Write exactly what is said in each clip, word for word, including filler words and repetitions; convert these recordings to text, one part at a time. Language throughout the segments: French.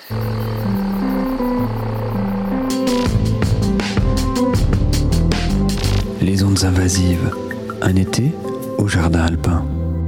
Les ondes invasives, un été au jardin alpin.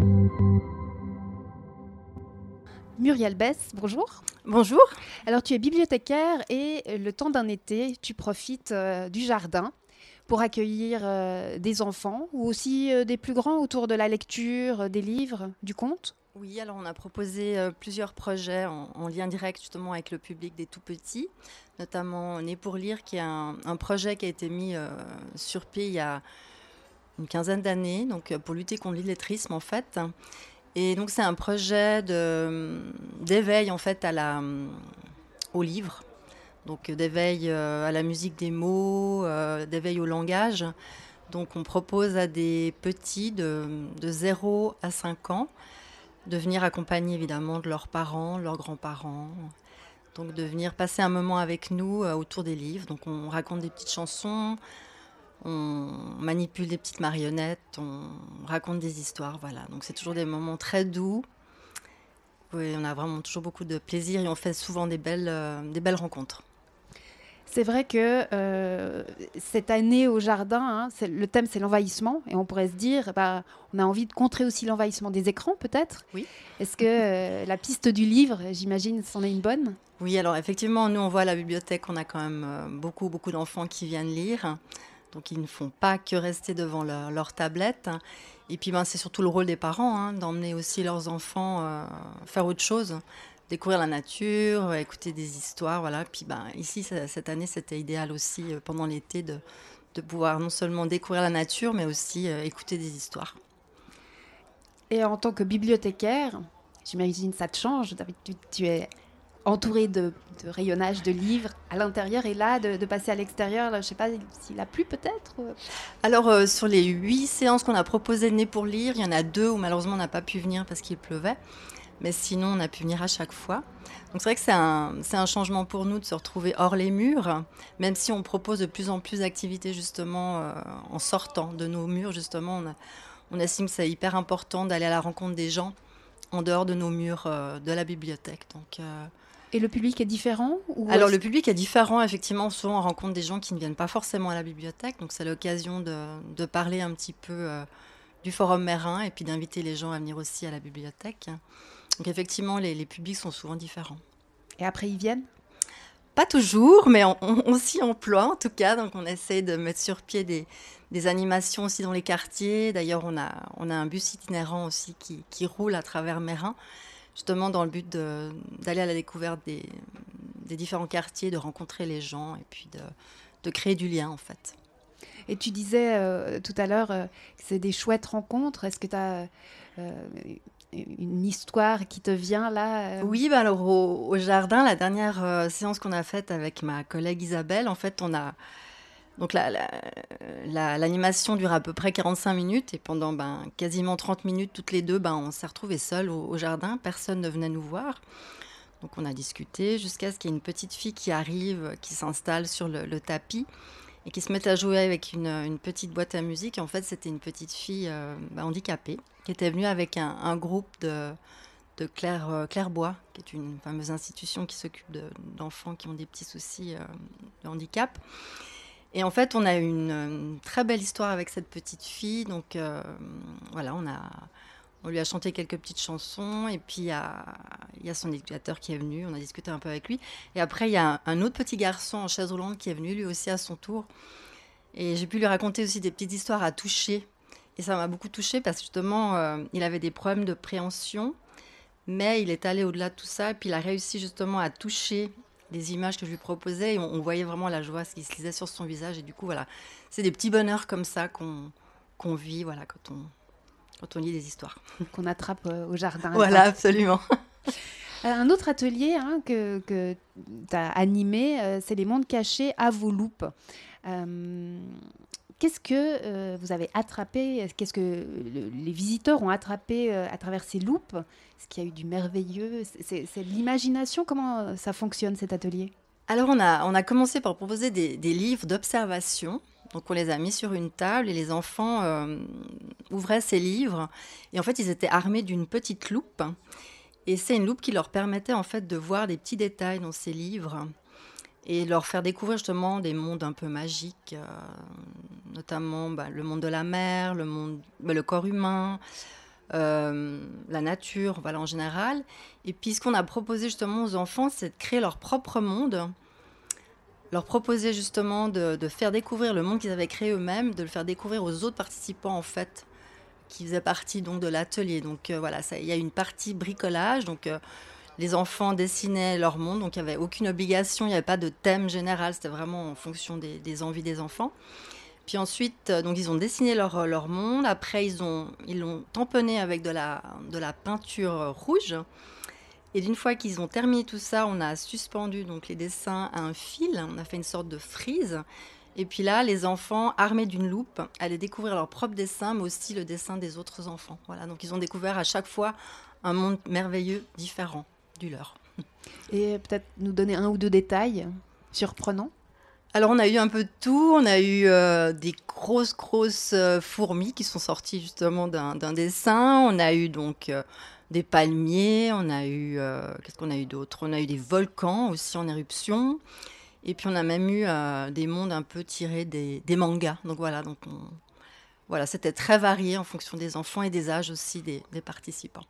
Muriel Bess, bonjour. Bonjour. Alors tu es bibliothécaire et le temps d'un été, tu profites euh, du jardin pour accueillir euh, des enfants ou aussi euh, des plus grands autour de la lecture, euh, des livres, du conte. Oui, alors on a proposé euh, plusieurs projets en, en lien direct justement avec le public des tout-petits, notamment Né pour lire, qui est un, un projet qui a été mis euh, sur pied il y a une quinzaine d'années, donc euh, pour lutter contre l'illettrisme en fait. Et donc c'est un projet de, d'éveil en fait à la, au livre, donc d'éveil euh, à la musique des mots, euh, d'éveil au langage. Donc on propose à des petits de, de zéro à cinq ans de venir accompagner évidemment de leurs parents, leurs grands-parents, donc de venir passer un moment avec nous euh, autour des livres. Donc on raconte des petites chansons, on manipule des petites marionnettes, on raconte des histoires, voilà. Donc c'est toujours des moments très doux. Oui, on a vraiment toujours beaucoup de plaisir et on fait souvent des belles, euh, des belles rencontres. C'est vrai que euh, cette année au jardin, hein, c'est, le thème c'est l'envahissement et on pourrait se dire, bah, on a envie de contrer aussi l'envahissement des écrans peut-être. Oui. Est-ce que euh, la piste du livre, j'imagine, c'en est une bonne ? Oui, alors effectivement, nous on voit à la bibliothèque, on a quand même euh, beaucoup, beaucoup d'enfants qui viennent lire. Donc ils ne font pas que rester devant leur, leur tablette. Et puis ben, c'est surtout le rôle des parents, hein, d'emmener aussi leurs enfants euh, faire autre chose. Découvrir la nature, écouter des histoires, voilà. Puis ben, ici, cette année, c'était idéal aussi, euh, pendant l'été, de, de pouvoir non seulement découvrir la nature, mais aussi euh, écouter des histoires. Et en tant que bibliothécaire, j'imagine ça te change. Tu, tu es entourée de, de rayonnage de livres à l'intérieur et là, de, de passer à l'extérieur, là, je ne sais pas s'il a plu peut-être. Alors, euh, sur les huit séances qu'on a proposées de Né pour lire, il y en a deux où malheureusement on n'a pas pu venir parce qu'il pleuvait. Mais sinon, on a pu venir à chaque fois. Donc c'est vrai que c'est un, c'est un changement pour nous de se retrouver hors les murs, même si on propose de plus en plus d'activités justement euh, en sortant de nos murs. Justement, on, a, on estime que c'est hyper important d'aller à la rencontre des gens en dehors de nos murs euh, de la bibliothèque. Donc, euh... Et le public est différent ou Alors le public est différent, effectivement. Souvent, on rencontre des gens qui ne viennent pas forcément à la bibliothèque. Donc c'est l'occasion de, de parler un petit peu euh, du Forum Meyrin et puis d'inviter les gens à venir aussi à la bibliothèque. Donc effectivement, les, les publics sont souvent différents. Et après, ils viennent ? Pas toujours, mais on, on, on s'y emploie en tout cas. Donc on essaie de mettre sur pied des, des animations aussi dans les quartiers. D'ailleurs, on a, on a un bus itinérant aussi qui, qui roule à travers Meyrin, justement dans le but de, d'aller à la découverte des, des différents quartiers, de rencontrer les gens et puis de, de créer du lien en fait. Et tu disais euh, tout à l'heure euh, que c'est des chouettes rencontres. Est-ce que tu as euh, une histoire qui te vient là euh... Oui, bah alors au, au jardin, la dernière euh, séance qu'on a faite avec ma collègue Isabelle, en fait, on a donc la, la, la, l'animation dure à peu près quarante-cinq minutes et pendant ben, quasiment trente minutes toutes les deux, ben, on s'est retrouvés seuls au, au jardin. Personne ne venait nous voir. Donc on a discuté jusqu'à ce qu'il y ait une petite fille qui arrive, qui s'installe sur le, le tapis et qui se met à jouer avec une, une petite boîte à musique. Et en fait, c'était une petite fille euh, bah, handicapée qui était venue avec un, un groupe de, de Claire, euh, Clairbois, qui est une fameuse institution qui s'occupe de, d'enfants qui ont des petits soucis euh, de handicap. Et en fait, on a eu une, une très belle histoire avec cette petite fille. Donc euh, voilà, on, a, on lui a chanté quelques petites chansons. Et puis, il y a, il y a son éducateur qui est venu. On a discuté un peu avec lui. Et après, il y a un, un autre petit garçon en chaise roulante qui est venu, lui aussi, à son tour. Et j'ai pu lui raconter aussi des petites histoires à toucher. Et ça m'a beaucoup touchée parce que justement, euh, il avait des problèmes de préhension. Mais il est allé au-delà de tout ça. Et puis, il a réussi justement à toucher les images que je lui proposais. Et on, on voyait vraiment la joie, ce qui se lisait sur son visage. Et du coup, voilà, c'est des petits bonheurs comme ça qu'on, qu'on vit voilà, quand on... quand on lit des histoires. Qu'on attrape euh, au jardin. Voilà, absolument. Un autre atelier hein, que, que tu as animé, euh, c'est les mondes cachés à vos loupes. Euh, qu'est-ce que euh, vous avez attrapé ? Qu'est-ce que le, les visiteurs ont attrapé euh, à travers ces loupes ? Est-ce qu'il y a eu du merveilleux ? C'est, c'est de l'imagination ? Comment ça fonctionne, cet atelier ? Alors, on a, on a commencé par proposer des, des livres d'observation. Donc, on les a mis sur une table et les enfants euh, ouvraient ces livres. Et en fait, ils étaient armés d'une petite loupe. Et c'est une loupe qui leur permettait en fait de voir des petits détails dans ces livres et leur faire découvrir justement des mondes un peu magiques, euh, notamment bah, le monde de la mer, le, monde, bah, le corps humain, euh, la nature, voilà, en général. Et puis ce qu'on a proposé justement aux enfants, c'est de créer leur propre monde, leur proposer justement de, de faire découvrir le monde qu'ils avaient créé eux-mêmes, de le faire découvrir aux autres participants en fait, qui faisaient partie donc, de l'atelier. Donc euh, voilà, il y a une partie bricolage, donc... Euh, les enfants dessinaient leur monde, donc il n'y avait aucune obligation, il n'y avait pas de thème général, c'était vraiment en fonction des, des envies des enfants. Puis ensuite, donc ils ont dessiné leur, leur monde, après ils, ont, ils l'ont tamponné avec de la, de la peinture rouge. Et d'une fois qu'ils ont terminé tout ça, on a suspendu donc, les dessins à un fil, on a fait une sorte de frise. Et puis là, les enfants, armés d'une loupe, allaient découvrir leur propre dessin, mais aussi le dessin des autres enfants. Voilà, donc ils ont découvert à chaque fois un monde merveilleux, différent du leur. Et peut-être nous donner un ou deux détails surprenants. Alors on a eu un peu de tout, on a eu euh, des grosses grosses euh, fourmis qui sont sorties justement d'un, d'un dessin, on a eu donc euh, des palmiers, on a eu, euh, qu'est-ce qu'on a eu d'autre ? On a eu des volcans aussi en éruption, et puis on a même eu euh, des mondes un peu tirés des, des mangas, donc voilà, donc on, voilà, c'était très varié en fonction des enfants et des âges aussi des, des participants.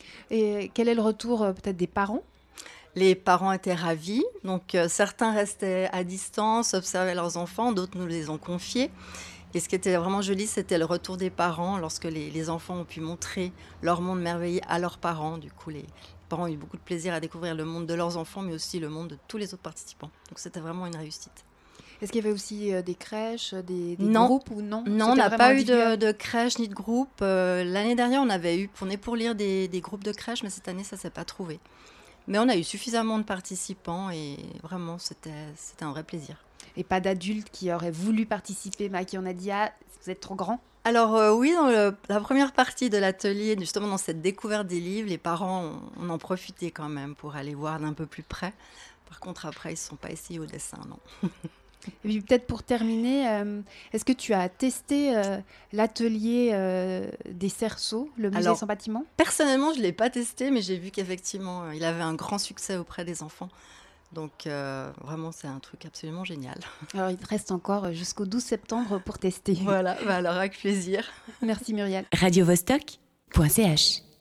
Et quel est le retour euh, peut-être des parents ? Les parents étaient ravis, donc euh, certains restaient à distance, observaient leurs enfants, d'autres nous les ont confiés. Et ce qui était vraiment joli, c'était le retour des parents lorsque les, les enfants ont pu montrer leur monde merveilleux à leurs parents. Du coup, les parents ont eu beaucoup de plaisir à découvrir le monde de leurs enfants, mais aussi le monde de tous les autres participants. Donc c'était vraiment une réussite. Est-ce qu'il y avait aussi euh, des crèches, des, des non. groupes ou non ? Non, on n'a pas eu de, de crèche ni de groupe. Euh, l'année dernière, on avait eu, on est pour lire des, des groupes de crèche, mais cette année, ça ne s'est pas trouvé. Mais on a eu suffisamment de participants et vraiment, c'était, c'était un vrai plaisir. Et pas d'adultes qui auraient voulu participer, mais à qui on a dit « Ah, vous êtes trop grand ». Alors euh, oui, dans le, la première partie de l'atelier, justement dans cette découverte des livres, les parents, on, on en profitait quand même pour aller voir d'un peu plus près. Par contre, après, ils ne se sont pas essayés au dessin, non. Et puis peut-être pour terminer, euh, est-ce que tu as testé euh, l'atelier euh, des cerceaux, le musée Alors, sans bâtiment ? Personnellement, je ne l'ai pas testé, mais j'ai vu qu'effectivement, euh, il avait un grand succès auprès des enfants. Donc euh, vraiment, c'est un truc absolument génial. Alors il te reste encore jusqu'au douze septembre pour tester. Voilà, bah alors avec plaisir. Merci Muriel. radio vostok point c h